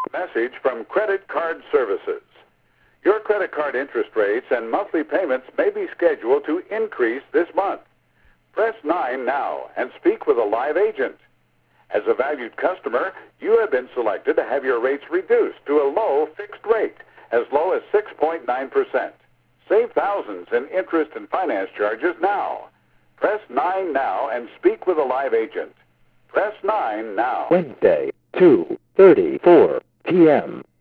Message from Credit Card Services. Your credit card interest rates and monthly payments may be scheduled to increase this month. Press 9 now and speak with a live agent. As a valued customer, you have been selected to have your rates reduced to a low fixed rate, as low as 6.9%. Save thousands in interest and finance charges now. Press 9 now and speak with a live agent. Press 9 now. Wednesday, 2:34 p.m.